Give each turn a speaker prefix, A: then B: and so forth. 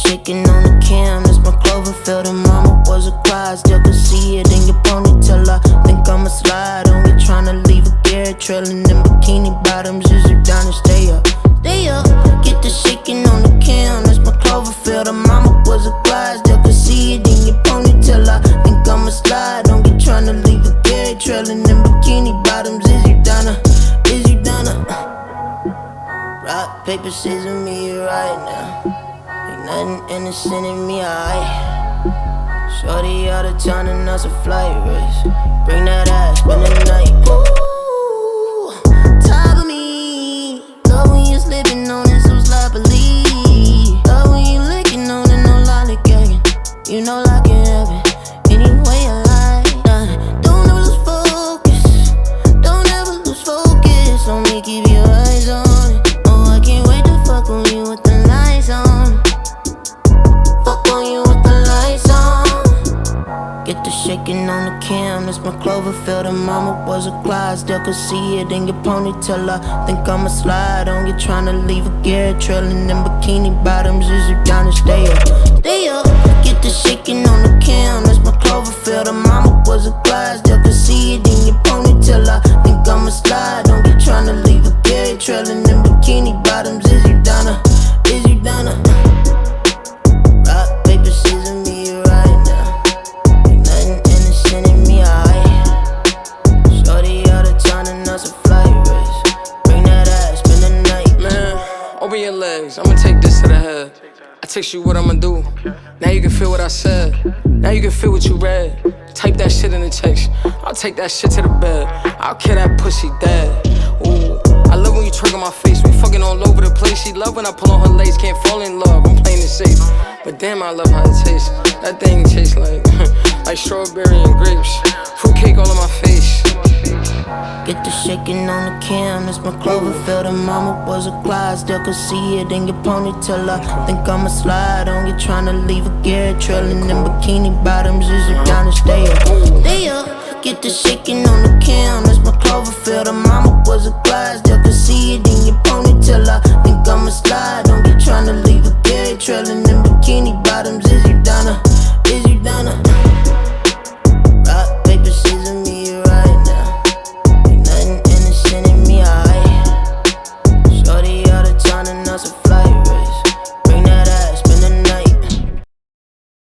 A: shaking on the cam, it's my Cloverfield. And mama was a cry, still could see it in your ponytail. I think I'ma slide on you, tryna leave a Garrett trail. And them bikini bottoms, is you down to stay up? Stay up, get the shaking on the cam, it's my Cloverfield. And mama was a cry, still could see it in your ponytail. I think I'ma slide on you, tryna leave a Garrett trail. And them bikini bottoms, is you down to? Is you down to? Rock, paper, scissors, me right now. Ain't nothing innocent in me, alright. Shorty out of town and that's a flight risk. Bring that ass, spend the night. Ooh, top of me. Love when you slipping on it so sloppily. Love when you licking on it, no lollygagging. You know I can have it any way I like. Don't ever lose focus. Don't ever lose focus. Only keep your eyes on it. Oh, I can't wait to fuck on you with the lights on. Fuck on you with the lights on. Get the shaking on the cam, it's my Cloverfield. And mama was a cry, still could see it in your ponytail. I think I'ma slide on you, tryna leave a Garrett trail. And them bikini bottoms, is you down to stay up? Stay up, get the shaking on the cam, it's my Cloverfield. And mama was a cry, still could see it in your ponytail. I think I'ma slide on you, tryna leave a Garrett trail. And them bikini bottoms, is you down to? Is you down to? Rock, paper, scissors, me right now. Ain't nothing innocent in me, alright. Shorty out of town and that's a flight risk. Bring that ass, spend the night.
B: Man, open your legs, I'ma take this to the head. I text you what I'ma do. Now you can feel what I said. Now you can feel what you read. Type that shit in the text. I'll take that shit to the bed. I'll kill that pussy dead. Ooh, I love when you twerk on my face. We fucking all over the place. She love when I pull on her lace. Can't fall in love, I'm playing it safe. But damn, I love how it tastes. That thing tastes like like strawberry and grapes. Fruitcake all on my face.
A: Get the shaking on the cam, it's my Cloverfield. And mama was a cry, still could see it in your ponytail. I think I'ma slide on you, tryna leave a Garrett trail. And them bikini bottoms, is you down to stay up? Stay up, get the shaking on the cam, it's my Cloverfield. And mama was a cry, still could see it in your ponytail. I think I'ma slide on you, tryna leave a Garrett trail. And